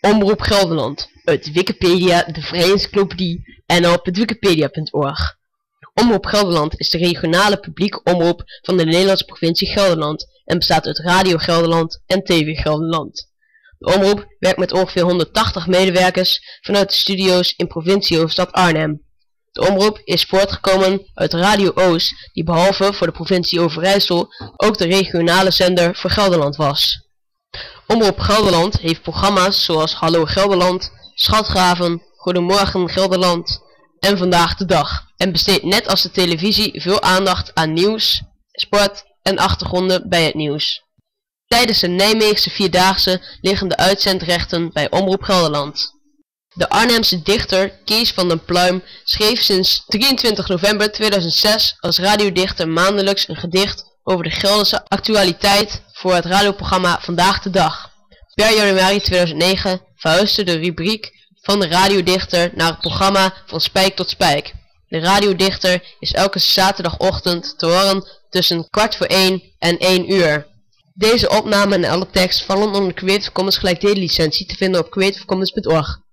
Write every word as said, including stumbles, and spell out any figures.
Omroep Gelderland, uit Wikipedia, de Vrije Encyclopedie en op het wikipedia punt org. Omroep Gelderland is de regionale publieke omroep van de Nederlandse provincie Gelderland en bestaat uit Radio Gelderland en T V Gelderland. De omroep werkt met ongeveer honderdtachtig medewerkers vanuit de studio's in provinciehoofdstad Arnhem. De omroep is voortgekomen uit Radio Oost, die behalve voor de provincie Overijssel ook de regionale zender voor Gelderland was. Omroep Gelderland heeft programma's zoals Hallo Gelderland, Schatgraven, Goedemorgen Gelderland en Vandaag de Dag en besteedt net als de televisie veel aandacht aan nieuws, sport en achtergronden bij het nieuws. Tijdens de Nijmeegse Vierdaagse liggen de uitzendrechten bij Omroep Gelderland. De Arnhemse dichter Kees van den Pluim schreef sinds drieëntwintig november tweeduizend zes als radiodichter maandelijks een gedicht over de Gelderse actualiteit voor het radioprogramma Vandaag de Dag. Per januari tweeduizend negen verhuisde de rubriek van de radiodichter naar het programma Van Spijk tot Spijk. De radiodichter is elke zaterdagochtend te horen tussen kwart voor één en één uur. Deze opname en alle tekst vallen onder de Creative Commons gelijkdelen licentie te vinden op creative commons punt org.